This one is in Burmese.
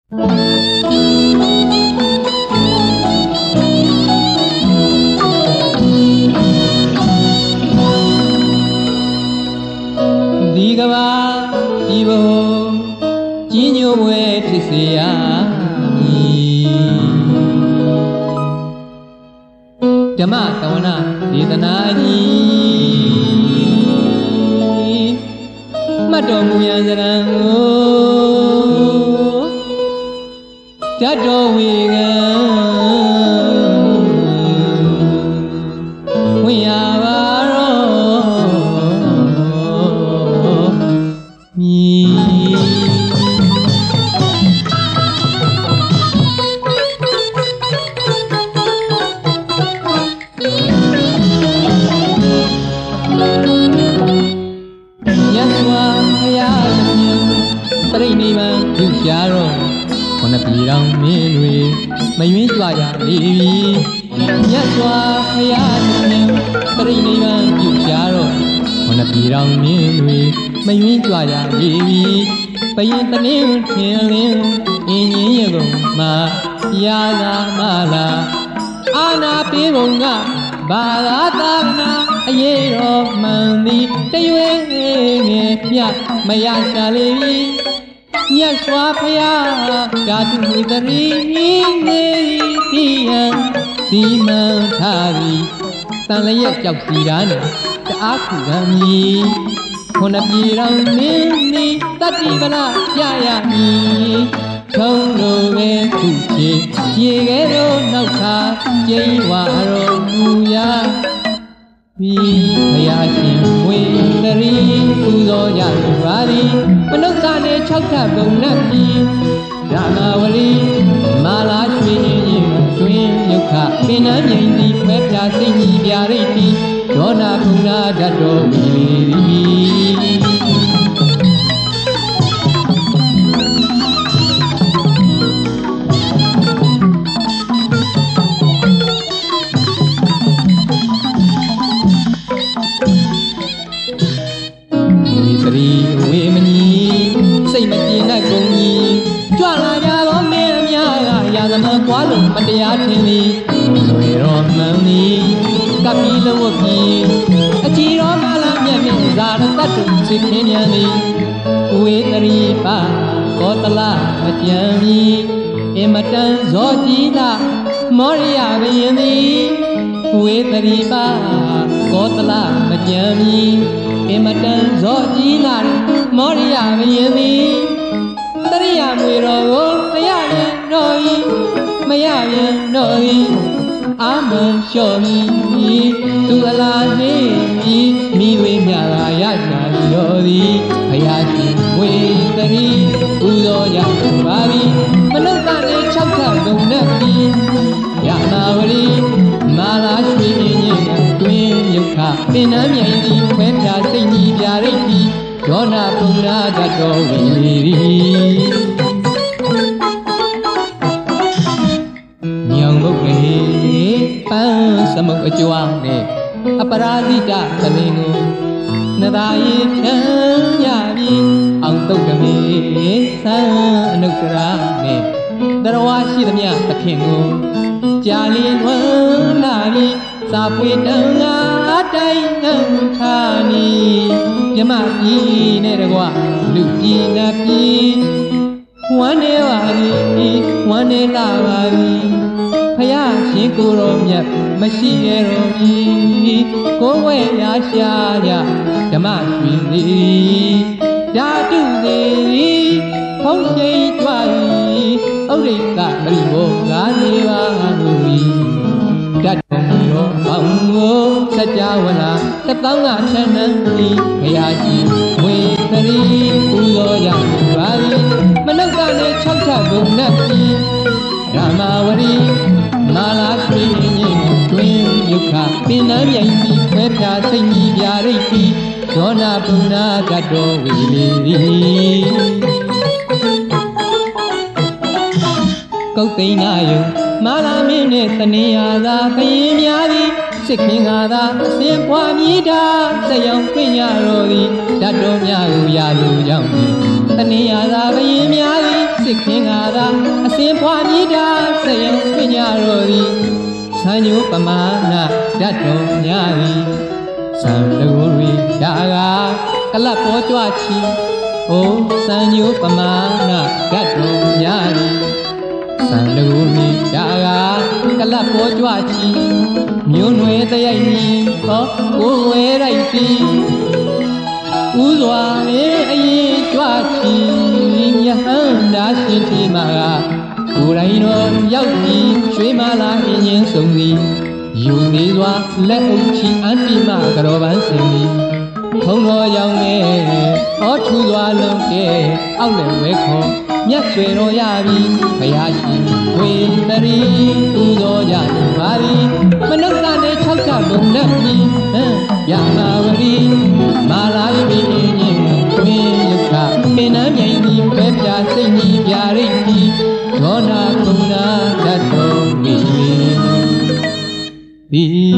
ဒီကဘာဒီဘုံကြီးညိုဝဲဖြစ်စေရမည်ဓမ္မသဝနာဒေသနာကြီးမှတ်တော်မူရန်စရံကိုဓာတ်တော်ဝေကံဝင်ရပါတော့မြည်ပြိဋိဘံပြုရှားတော့ခொနပြည်တော်မင်းတွေမယွင်းကြွကြလေပြီမြတ်စွာဘုရားရှင်ပြိဋိဘံပြုရှားတော့ခொနပြည်တော်မင်းတွေမယွင်းကြွကြလေပြီပရင်တနင်းထင်လင်းအင်းကြီးရကုန်မှာရာသာမလာအာနာပြေကုန်ကဘာသာသာနာအရေးတော်မှန်သည်တရွေငယ်မြတ်မရရှာလေပြီမြတ်စွာဘုရားဓာတုမိတရီနေတိယံစီမံထားသည်တန်လျက်ကြောက်စီဓာနဲ့တအားခုခံမည်ခொနပြည်တော်မင်းနီတတိပလရရမည်ထုံးလိုပဲခုချေရေခဲတို့နောက်ခါကျိဝါတော်မူရာဘုရားရှင်ဝေတရီပူဇော်ကြပါသည်မနုဿာနေ၆ထပ်ဘုံနဲ့ပြည်ဓမ္မဝရီမာလာရွှေရင်တွင်ယုခပင်နှံမြိန်သည်ဖွဲပြစိတ်ကြီးပြရိတ်သည်ဒေါနာဘုံနာဓာတ်တော်ဝီသည်ဝေမနီစိတ်မပြေနဲ့ကုန်ကြီးကြွလာကြသောမင်းအများကရာဇမကွာလို့မတရားထင်သည်ဆွေတော်မှန်သည်ကပ်ပြီးလဝတ်ပြီးအကြည်တော်မလာမြတ်မြတ်ဇာရတတ်သူစိတ်ခင်းမြန်သည်ဝေတရီပါကောတလမကြံမီအမတန်ဇောကြည်သာမောရိယဘယင်သည်ဝေတရီပါကောတလမကြံမီအမတန်ဇောကြည်လာမောရိယဘယင်သည်တရိယာမွေတော်ကိုမရရင်တော်ဤမရရင်တော်ဤအာမန်လျှော့ပြီးသူအလားနေပြီးမိဝေမြရာရရှာတော်သည်ဘုရားရှင်ဝေတရီပူဇော်ရပါပြီမနုဿာနေ၆ထပ်ဘုံနဲ့ပြီးရနာဝရီမာလာရွှေရင်ကြီးတွင်ယုခပင်နှံမြိန်သည်ဖွဲပြစိတ်ကြီးပြရိတ်သည်ဒေါနာဘုံနာဓာတ်တော်ဝီသည်ညောင်မုတ်လေပန်းစမုတ်အကြွားနဲ့အပရာဇိတသလင်ကိုနသာယေဖြံရပြီအောင်တုတ်ကမေသံအနုတ္တရာနဲ့တရဝါရှိသမျှသခင်ကိုကြာလီဝန်းလာပြီစာပွေတန်ငါတိုင်းငန်းခါနီမြမပြည်နဲ့တကွလူပြည်နတ်ပြည်ဝမ်းနေပါပြီဝမ်းနေလာပါပြီဖယားရှင်ကိုတော်မြတ်မရှိရတော်ပြီကိုယ်ဝဲရာရှာကြဓမ္မရွှေသည်ဓာတုသည်ဖုံးရှိန်ကြွားဥရိကပရိဘောဂာနေပါလို့ဓာတ်တော်ရောအောင်ကိုစัจ java လာတသောင်းကချမ်းသာသည်ဘုရားရှင်ဝေတရီပူဇော်ကြပါသည်မနုဿာနေ၆ထပ်ဘုံနဲ့ပြည်ဓမ္မဝရီမာလာရွှေရင်တွင်ယုခပင်နှံမြိန်သည်ဖွဲပြစိတ်ကြီးပြရိတ်သည်ဒေါနာဘုံနာဓာတ်တော်ဝီလေသည်ကုတ်သိန်းနာယုမာလာမင်းနဲ့တနေရာသာဘယင်များသည်စစ်ခင်ကသာအစဉ်ပွားမြည်တာစရောင်ခွင့်ရတော်သည်ဓာတ်တော်များကိုရလိုကြောင်းသည်တနေရာသာဘယင်များသည်စစ်ခင်ကသာအစဉ်ဖွာမြည်တာဆက်ရင်ပညာတော်သည်ဆံညိုပမာဏဓာတ်တော်များသည်ဆံတကူရီဒါကကလပ်ပေါ်ကြွချီအိုဆံညိုပမာဏဓာတ်တော်များသည်ဆံတကူရီဒါကကလပ်ပေါ်ကြွချီမြို့နွယ်တရိုက်နီဟောကိုယ်ဝဲလိုက်သည်ဥစွာလေးအရင်ကြွချီယဟန်ဒါရှင်တိမာကကိုယ်တိုင်တော်ရောက်ပြီးရွှေမလာအင်းချင်းဆုံးသည်ယူသေးစွာလက်အုပ်ချီအန်တိမကတော်ပန်းစင်သည်ထုံတော်ရောက်နေဟောထူစွာလုံးကဲအောက်လည်းဝဲခေါ်မြတ်ဆွေတော်ရပြီဘုရားရှင်ဝေတရီပူဇော်ကြပါသည်မနုဿနဲ့၆ချပုံလက်ပြီးရမာဝရီမာလာပြီအင်းချင်းတွင်ယုခပင်နှမ်းမြိုင်ပြီးပဲပြစိတ်ကြီးပြရိတ်ပြီးဒေါနာကုဏဓာတ်တော်ဝေဒီ